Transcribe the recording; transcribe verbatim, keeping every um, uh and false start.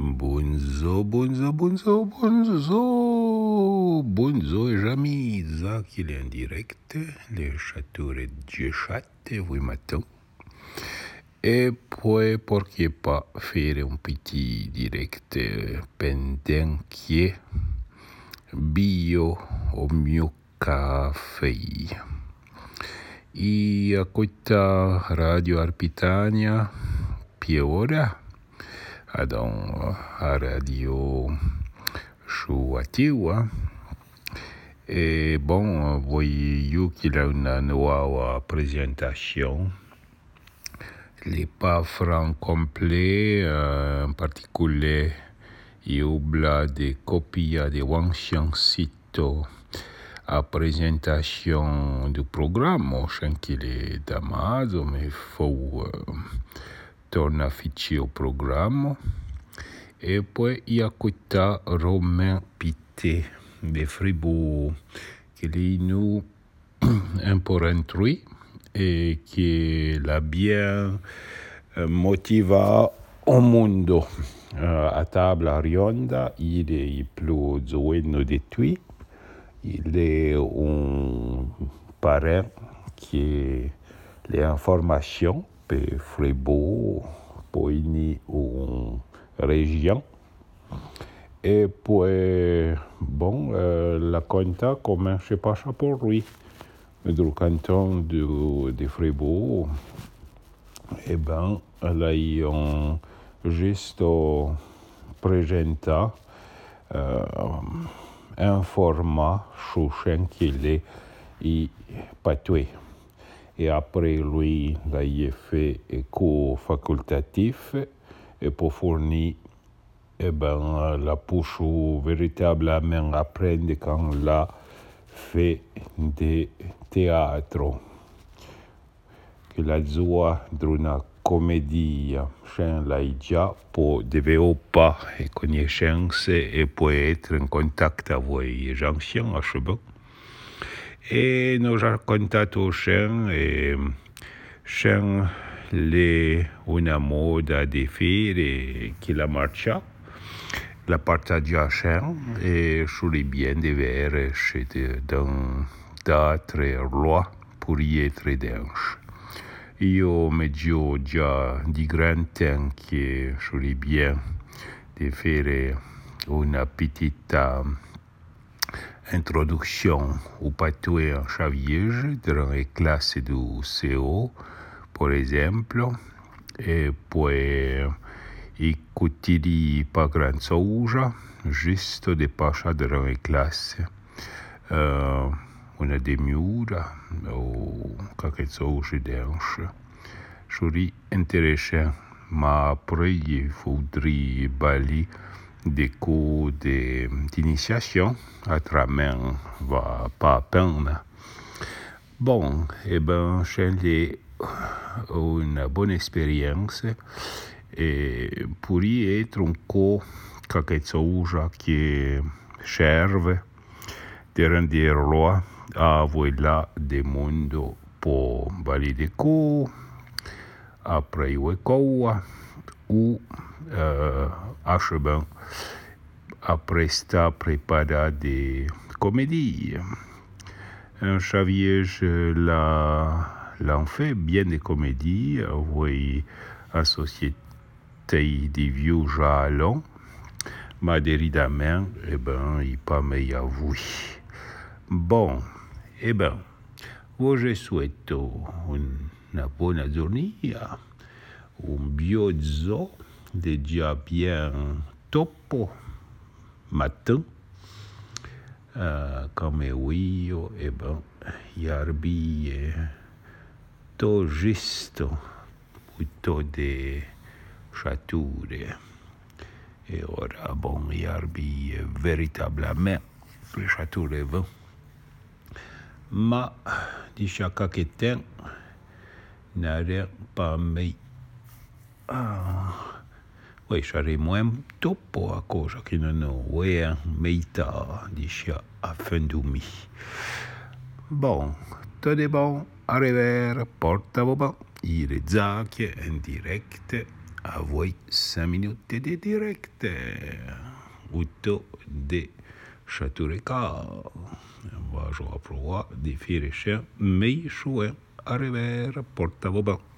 Bonzo, bonzo, bonzo, bonzo, bonzo e jamais, Zach il est en direct, le château de Géchat, oui matin. Et puis, pourquoi pas faire un petit direct pendant que bio au mio café. E a questa Radio Arpitania, piora. Então, a rádio Chuatiwa. E bom, voglio que là una nuova presentazione. Les pas francs complets, euh, en particulier, il y a des copies de Wang Xiangcito à présentation du programme, je sais qu'il est d'Amazon, mais il faut euh, torner à afficher au programme. Et puis, il y a Kota Romain Pité de Fribourg, qui est nous un peu rentré et qui l'a bien euh, motivé au monde. Euh, à table à Rionda, il est plus joyeux de tout. Il est un parent qui a les informations pour Fribourg, pour une région. Et puis, bon, euh, la compta commence pas pour lui. Du canton de, de Fribourg, eh ben, là, ils ont juste présenté euh, un format sur qu'il est et patué. Et après, lui, là, il a fait un cours facultatif et pour fournir eh ben, la pousse véritablement apprendre quand là fait de théâtre. Que la joie d'une comédie, c'est là déjà pour développer et connaissance et pour être en contact avec les gens à Chebon. Et nous avons contact aux gens et gens les une mode de faire et qui la marche. La partagiation et sur les biens de verre chez dans d'autres lois pour y être denche. Io me dio già di gran temps che sur les biens de faire una petite introduction au patois en chaviège dans les classes du C O, par exemple, et puis i quotidiani pas grand chose, juste de passer dans les classes. Uh, una demiura o quelque chose d'anche. Serait intéressant, mais après il faudrait balayer des cours de, d'initiation à travers va pas à peine. Bon, eh ben, j'ai une bonne expérience et pour y être un cours quelque chose qui serve de rendre roi à voilà des mondes pour valider cours après Iwekoa ou euh, acheban après ça préparer des comédies. Un chaviège là l'en fait bien des comédies oui à société des vieux jalons mais évidemment eh ben il pas meilleur vous. Bon, eh bien, je souhaite une bonne journée, un biozzo déjà bien topo matin, uh, comme oui, eh bien, yarbi tout juste, plutôt de chature. Et ora, bon, yarbi véritablement le château de vin. Ma di chaque temps n'arrive pas mais ah oui j'arrive moins topo a cosa che non ho ouais meita di cha a fin du mi bon tout est bon arriver porta boba il est Zach en direct A voi cinq minutes de direct. Autour de Château-Ricard. Moi, je reprends des filles et chiens, mais je suis arrivé à Porte-à-Vauban.